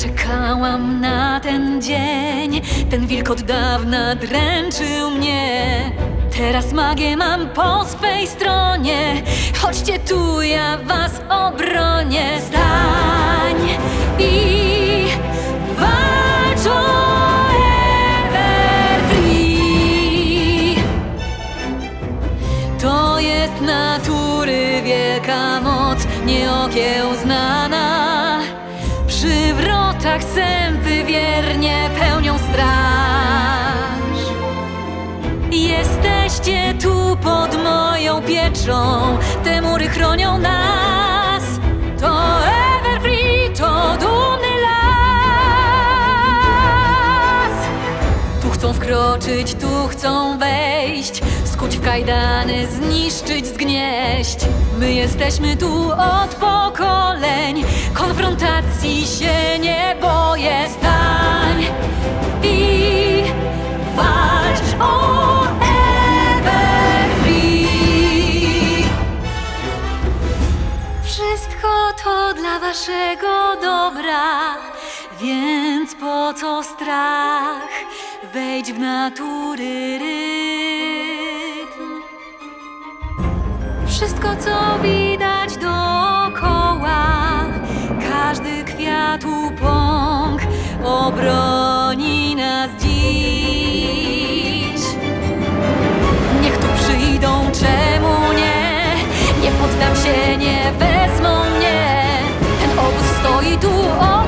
Czekałam na ten dzień, ten wilk od dawna dręczył mnie. Teraz magię mam po swej stronie. Chodźcie tu, ja was obronię. Stań i walcz o Everfree. To jest natury wielka moc, nieokiełznana. Przy wrotach sępy wiernie pełnią straż. Jesteście tu pod moją pieczą, te mury chronią nas. To Everfree, to dumny las. Tu chcą wkroczyć, tu chcą wejść, skuć w kajdany, zniszczyć, zgnieść. My jesteśmy tu od pokoleń, konfrontacji się nie boję. Stań i walcz o Everfree. Wszystko to dla waszego dobra, więc po co strach? Wejdź w natury rytm. Wszystko, co widać dookoła, każdy kwiat, upąk obroni nas dziś. Niech tu przyjdą, czemu nie? Nie poddam się, nie wezmą mnie. Ten obóz stoi tu